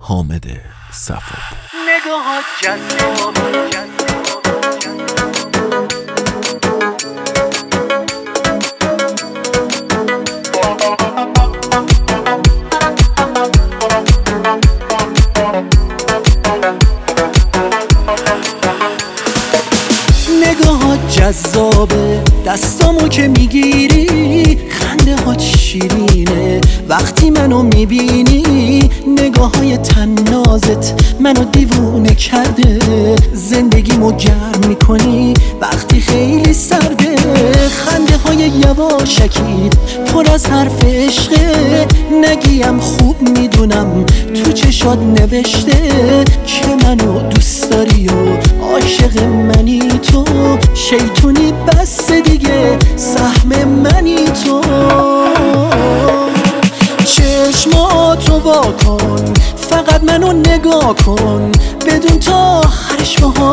حامد صفا. نگاهات جذابه جذابه، دستامو که میگیری خنده ها شیرینه، وقتی منو میبینی نگاه های تنازت منو دیوونه کرده، زندگیمو گرم میکنی وقتی خیلی سرده، خنده های یواشکیت پر از حرف عشقه، نگیم خوب میدونم تو چشات نوشته که منو دوست داری و عاشق منی تو، شیطونی بس دیگه سهم منی تو، چشماتو واکن فقط منو نگاه کن بدون تا آخرش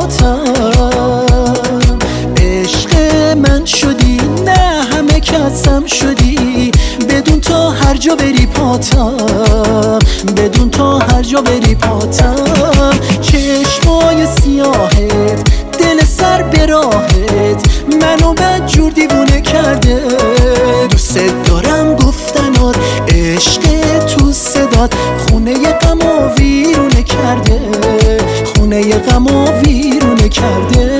باهاتم، عشق من شدی نه همه کسم شدی، بدون تا هر جا بری پاتم، بدون تا هر جا بری پاتم، چشمای سیاهت دل سر به راهت منو بدجور دیوونه کرده، دوست دارم گفتنات عشق تو صدات خونه غمو ویرونه کرده، خونه غمو ویرونه کرده.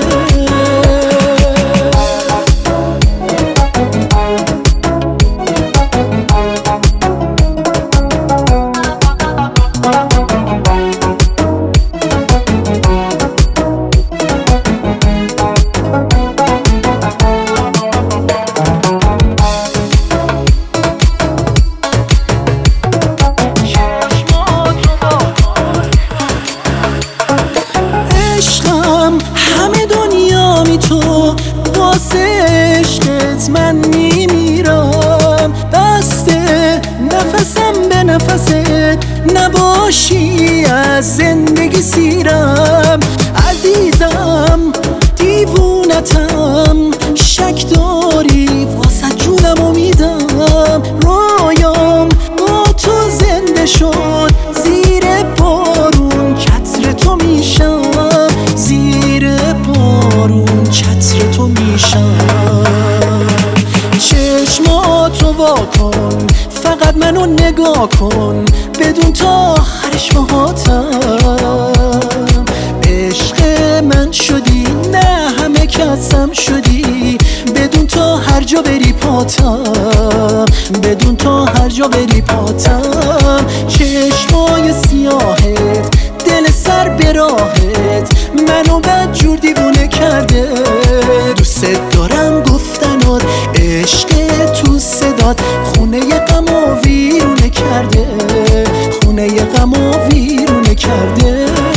همه دنیا می تو واسه عشقت من میمیرم، بسته نفسم به نفست نباشی از زندگی سیرم، عزیزم دیوونتم شک داری واسه جونم امیدم، رویام با تو زنده شد زیر بارون چتر تو میشم، زیر بارون چتر تو میشم، چشماتو واکن فقط منو نگاه کن بدون تا آخرش باهاتم، عشق من شدی نه همه کسم شدی، بدون تا هر جا بری پاتم، بدون تا هر جا بری پاتم، چشمای سیاهت دل سر به راهت منو بدجور دیوونه کرده، دوست دارم گفتنات عشق تو صدات خونه غمو ویرونه کرده، خونه غمو ویرونه کرده.